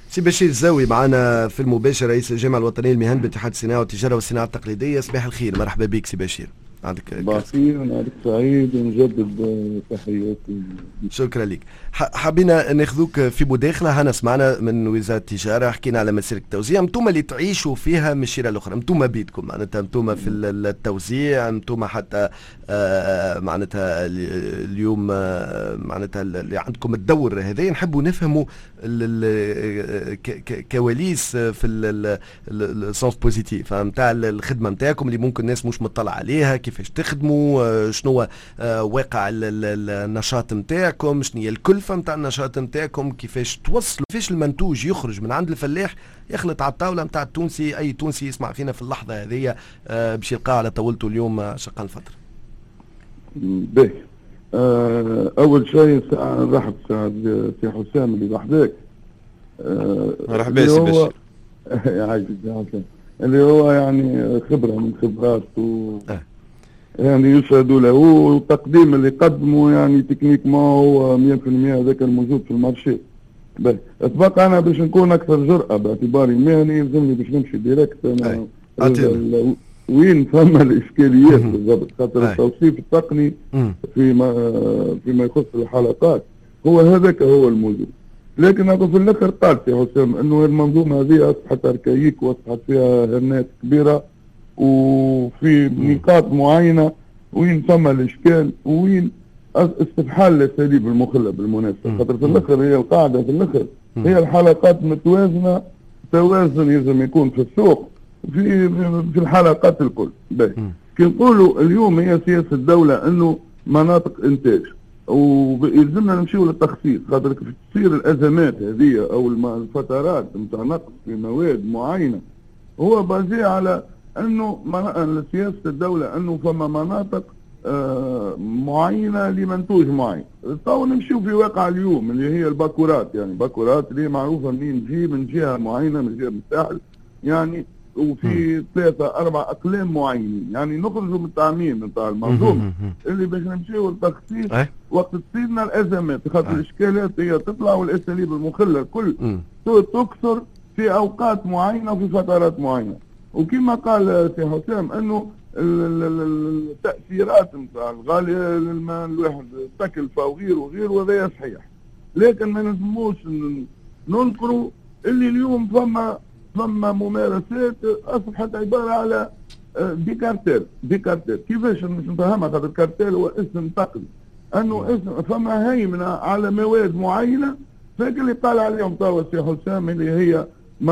سي بشير الزاوي معنا في المباشر، رئيس الجامعة الوطنية للمهن باتحاد الصناعة والتجارة والصناعة التقليدية. صباح الخير، مرحبا بك سي بشير. صباح الخير، نهارك سعيد ونجدد تحياتي. شكرا لك. حبينا ناخذوك في مداخله. هنا سمعنا من وزاره التجاره، حكينا على مسيره التوزيع. انتم اللي تعيشوا فيها من الشيره الاخرى، انتم بيدكم معناتها، انتم في التوزيع، انتم حتى معناتها اليوم معناتها اللي عندكم الدور هذا. نحبوا نفهموا كواليس في السونس بوزيتيف نتاع الخدمه نتاعكم اللي ممكن الناس مش مطلع عليها. كيفاش تخدموا، شنو واقع النشاط نتاعكم، شنو هي الكلفه نتاع النشاط نتاعكم، كيفاش توصلوا، كيفاش المنتوج يخرج من عند الفلاح يخلط على الطاوله نتاع التونسي. اي تونسي يسمع فينا في اللحظه هذه باش يلقاه على طاولته اليوم شقا الفطر. باهي، اول شيء نرحب سي حسام اللي وحدك. مرحبا سي بشير. يعيشك يا حسام. اللي هو يعني خبره من خبراته يعني يشهد له، والتقديم اللي قدمه يعني تكنيك ما هو 100% هذاك الموجود في المارشي. باهي، اتبقى انا باش نكون اكثر جرأة باعتباري مهني يلزمني باش نمشي ديريكت انا وين فما الاشكاليات بالضبط، خاطر التوصيف التقني فيما يخص الحلقات هو هذاك هو الموجود. لكن هذا في الاخر قال سي حسام انه المنظومه هذه اصبحت اركايك واصبحت فيها هرنات كبيره، وفي نقاط معينه وين فما الاشكال وين استفحال الاساليب المخله بالمناسبه. خاطر في الاخر هي القاعده، في الاخر هي الحلقات متوازنه، توازن يلزم يكون في السوق في الحلقات الكل. كي نقولوا اليوم هي سياسه الدوله انه مناطق انتاج، ويلزمنا نمشيو للتخصيص، خاطر كيف تصير الازمات هذه او الفترات نتاع نقص في مواد معينه هو بازي على انه سياسه الدوله انه فما مناطق معينه لمنتوج معين. تو نمشيو في واقع اليوم اللي هي الباكورات، يعني باكورات اللي معروفه منين تجي، من جهه معينه، من جهه الساحل يعني، وفي 3-4 اقلام معينين. يعني نخرجوا من التعميم نتاع المنظومه اللي باش نمشيو للتخصيص وقت تصيرنا الازمات، خاطر الاشكالات هي تطلع والاساليب المخله الكل تكثر في اوقات معينه وفي فترات معينه. وكما قال سي حسام انه التاثيرات نتاع الغاليه للماء الواحد تكلفه وغيره وهذا صحيح، لكن ما نجموش ننكروا اللي اليوم فما ممارسات اصبحت عباره على ديكارتيل. كيفاش نفهمها؟ خاطر الكارتيل هو اسم تقني، انه اسم فما هيمنه على مواد معينه، فهيك اللي قال عليهم توا السي حسام اللي هي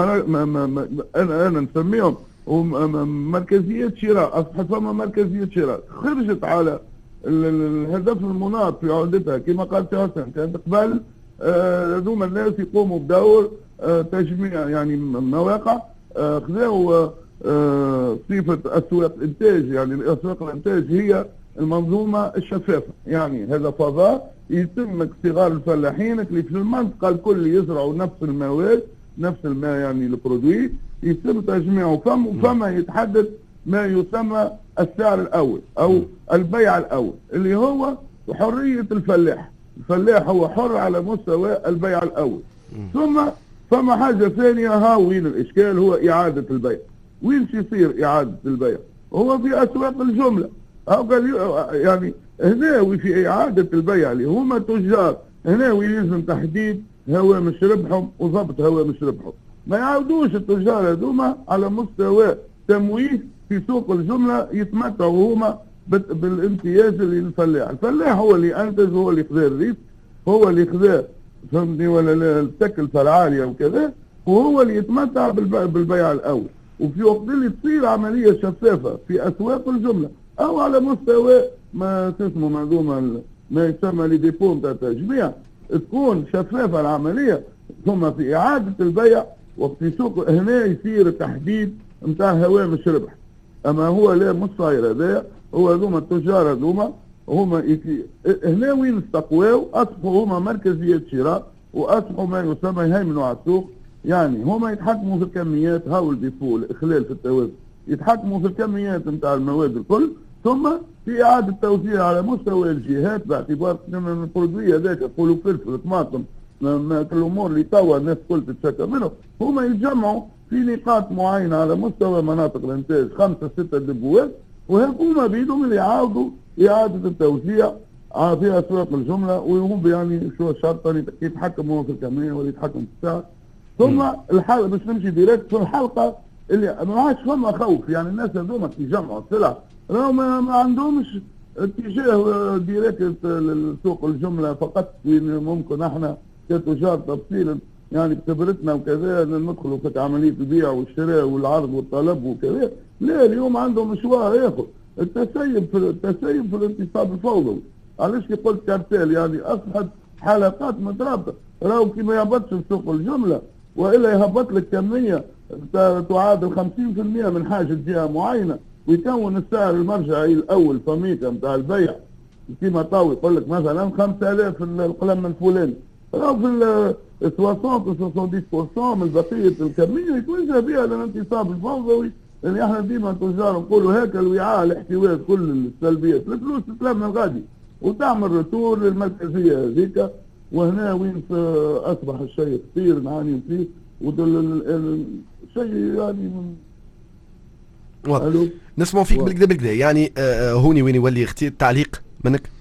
انا نسميهم مركزيات شراء. اصبحت فما مركزيات شراء خرجت على الهدف المناط في عودتها. كما قال سي حسام كانت قبل هذوما الناس يقوموا بدور تجميع يعني مواقع، خذاو صفة أسواق إنتاج. يعني أسواق الإنتاج هي المنظومة الشفافة، يعني هذا فضاء يتم صغار الفلاحين اللي في المنطقة الكل يزرعوا نفس المواد، نفس الماء يعني البرودوي، يتم تجميعه فما يتحدد ما يسمى السعر الأول أو البيع الأول اللي هو حرية الفلاح. الفلاح هو حر على مستوى البيع الأول. ثم فما حاجة ثانية، ها وين الإشكال، هو إعادة البيع. وين يصير إعادة البيع؟ هو في أسواق الجملة. يعني هنا في إعادة البيع اللي هما تجار، هنا يلزم تحديد هوامش ربحهم وضبط هوامش ربحهم. ما يعودوش التجار هذوما على مستوى تمويه في سوق الجملة يتمتعوا هما بالامتياز اللي للفلاح. الفلاح هو اللي أنتج، هو اللي خذا الريف، هو اللي خذا فهمتني ولا التكلفة العالية وكذا، وهو اللي يتمتع بالبيع الأول. وفي وقت اللي تصير عملية شفافة في أسواق الجملة أو على مستوى ما تسمى منظومة ما يسمى لديبو نتاع التجميع، تكون شفافة العملية. ثم في إعادة البيع وقت في سوق هنا يصير تحديد نتاع هوامش ربح. أما هو لا مش صاير هذايا. هو هذوما التجار هذوما هما هنا وين استقواو، أصبحوا هما مركزية شراء وأصبحوا ما يسمى يهيمنوا على السوق. يعني هما يتحكموا في الكميات، هاو الديفو الإخلال في التوازن، يتحكموا في الكميات نتاع المواد الكل، ثم في إعادة توزيع على مستوى الجهات باعتبار أن البرودوي هذاك يقولوا فلفل طماطم الامور اللي توا الناس الكل تتشكى منه، هما يتجمعوا في نقاط معينه على مستوى مناطق الانتاج 5 6 دبوات، وهكوما بيدهم اللي يعاودوا اعاده التوزيع في اسواق الجمله، ويقوم يعني شو الشرط يتحكموا في الكميه ولا يتحكموا في السعر. ثم الحلقه باش نمشي ديريكت في الحلقه اللي ما عادش فما خوف، يعني الناس هذوما يجمعوا السلع راهو ما عندهمش اتجاه ديريكت لسوق الجمله فقط، وين ممكن احنا كتجار تفصيلا يعني بخبرتنا وكذا ندخلوا في عمليه البيع والشراء والعرض والطلب وكذا. لا، اليوم عندهم مشوار ياخذ التسيب في الانتصاب الفوضوي. علاش كي قلت كارتيل يعني اصبحت حلقات مترابطه، راهو كي ما يهبطش في سوق الجمله والا يهبط لك كميه تعادل 50% من حاجه جهه معينه، ويكون السعر المرجعي الاول فميكا نتاع البيع كيما طاوي يقول لك مثلا 5000 القلم الفلاني، راهو في 60-70% من بقيه الكميه يتوجه بها للانتصاب الفوضوي، اللي احنا ديما تجار نقولوا هيك الوعاء لاحتواء كل السلبيات، الفلوس تتلم الغادي وتعمل رتور للمركزيه هذيك. وهنا وين اصبح الشيء خطير نعاني فيه، الشيء يعني نسمع فيك بالكدا يعني هوني وين يولي تعليق منك.